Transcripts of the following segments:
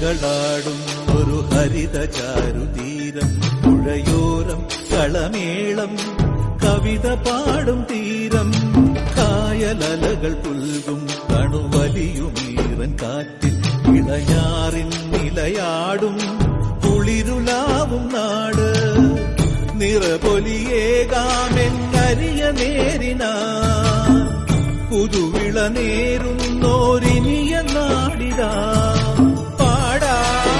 നിരകളാടും ഒരു ഹരിത ചാരുതീരം, പുഴയോരം കളമേളം കവിത പാടും തീരം, കായലലകൾ പുൽകും കണുവലിയുമീറൻ കാറ്റിൽ ഇളഞ്ഞാറിൻ നിലയാടും കുളിരുലാവും നാട്, നിറപൊലിയേകാമെന്നരിയ നേരിനാ പുതുവിള നേരുന്നോരിനിയ നാടിതാ പാടാ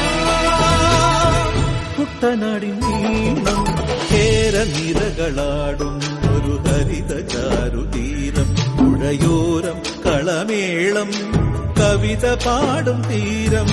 കുട്ടനാടിൻ നീണം, കേരനിരകളാടും ഒരു ഹരിത ചാരുതീരം, പുഴയോരം കളമേളം കവിത പാടും തീരം.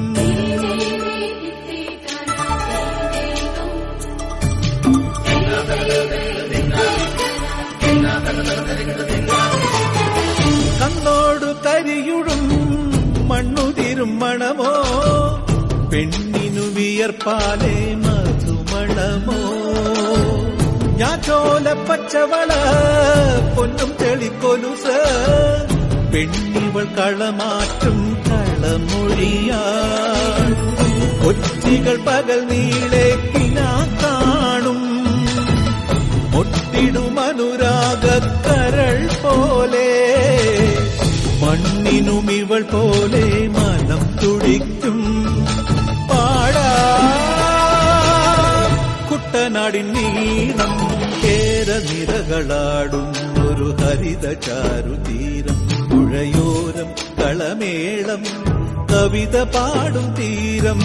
കണ്ണോടു കരിയുടും മണ്ണുതിരും മണമോ, പെണ്ണിനു വിയർപ്പാലേ മധുമണമോ, ഞാൻ ചോല പച്ചവള പൊന്നും തെളിക്കൊലുസ്, പെണ്ണിവൾ കളമാറ്റും കളമൊഴിയാ, കൊച്ചികൾ പകൽ നീളെ കിനാ കാണും, ഒട്ടിടുമനുരാഗക്കരൾ പോലെ, മണ്ണിനും ഇവൾ പോലെ മനം തുടിക്കും പാടാ കുട്ടനാടിൻ നീണം, കേരനിരകളാടും ഒരു ഹരിത ചാരുതീരം, പുഴയോരം കളമേളം കവിത പാടും തീരം.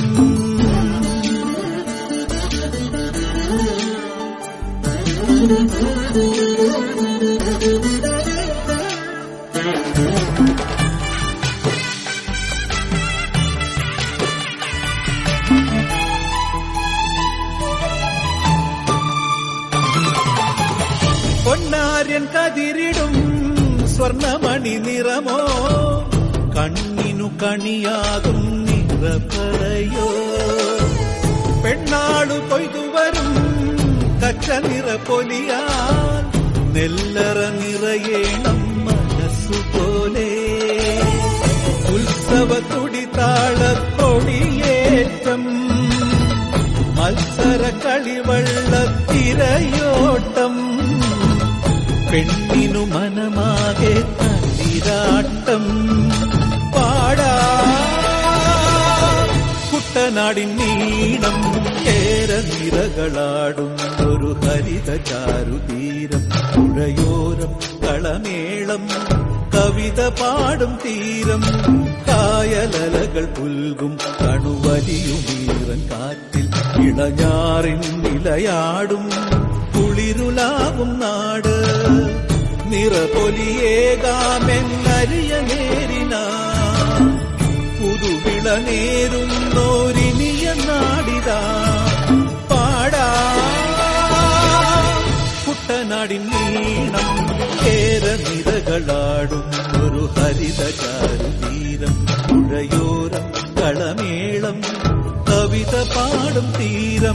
പൊന്നാര്യൻ കതിരിടും സ്വർണമണി നിറമോ, കണ്ണിനു കണിയാകും നിറപ്പറയോ, പെണ്ണാളു കൊയ്തുവരും കച്ച നിറപ്പൊലിയാൽ നെല്ലറ നിറയേണം മനസ്സുപോലെ, ഉത്സവ തുടിതാളക്കൊടിയേറ്റം മത്സര കളിവള്ളത്തിരയോട്ടം, പെണ്ണിനു മനമാകെ തളിരാട്ടം പാടാ കുട്ടനാടിൻ നീണം, കേരനിരകളാടും ഒരു ഹരിത ചാരുതീരം, പുഴയോരം കളമേളം കവിത പാടും തീരം, കായലലകൾ പുൽകും കണുവലിയുമീറൻ കാറ്റിൽ ഇളഞ്ഞാറിൻ നിലയാടും കുളിരുലാവും നാട്, നിറപൊലിയേകാമെന്നരിയ നേരിനാ പുതുവിള നേരുന്നോരിനിയ നാടിതാ പാടാ കുട്ടനാടിൻ നീണം, കേരനിരകളാടും ഒരു ഹരിത ചാരുതീരം, പുഴയോരം കളമേളം കവിത പാടും തീരം.